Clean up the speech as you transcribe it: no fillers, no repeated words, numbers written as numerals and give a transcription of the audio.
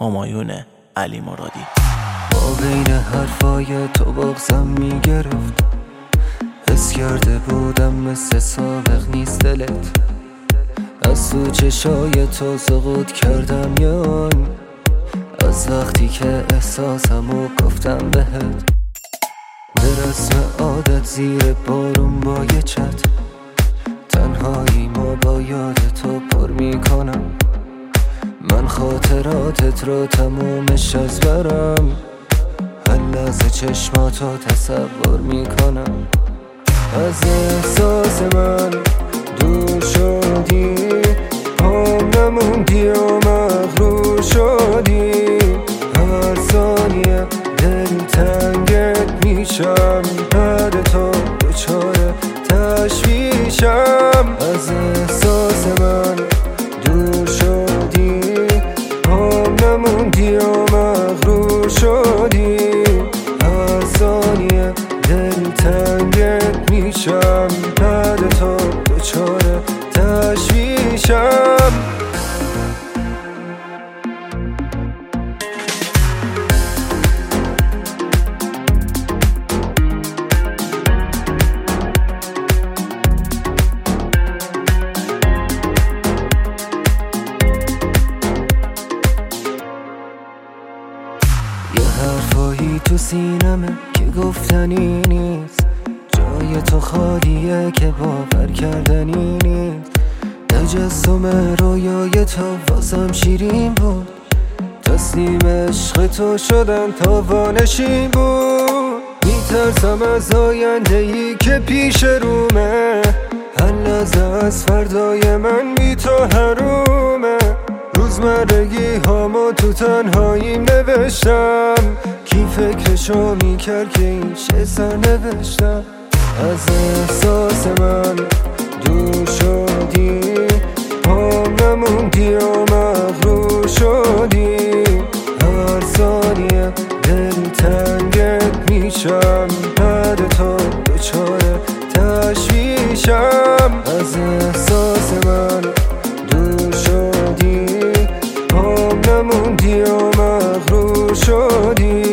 همایون علی مرادی. با بین حرفای تو بغزم میگرفت، حس کرده بودم مثل سابق نیست دلت. از تو چشای تو سقوط کردم یان، از وقتی که احساسمو گفتم بهت. به رسم عادت زیر بارون با یه چت، تنهاییمو با یاد تو پر میکنم. من خاطراتت رو تمومش از برم، هر لحظه چشماتو تصور میکنم. از احساس من دور شدی، پام نموندی و مغرور شدی. هر ثانیه دلتنگت میشم، بعد تو دچار تشویشم. از احساس من دور شدی، پام نموندی و مغرور شدی. هر ثانیه دلتنگت میشم، بعد تو دچار تشویشم. یه حرفایی تو سینمه که گفتنی نیست، جای تو خالیه که باور کردنی نیست. تجسم رویای تو واسم شیرین بود، تسلیم عشق تو شدم تا وانشین بود. میترسم از آینده ای که پیش رومه، هر لحظه از فردای من بی تو حرومه. روزمرگی هامو تو تنهاییم نوشتم، کی فکرشو میکرد که این شه سرنوشتم. از احساس من دور شدی، پام نموندی و مغرور شدی. هر ثانیه دلتنگت میشم، بعد تو دچار تشویشم. از احساس من دور شدی، پام نموندی و مغرور شدی.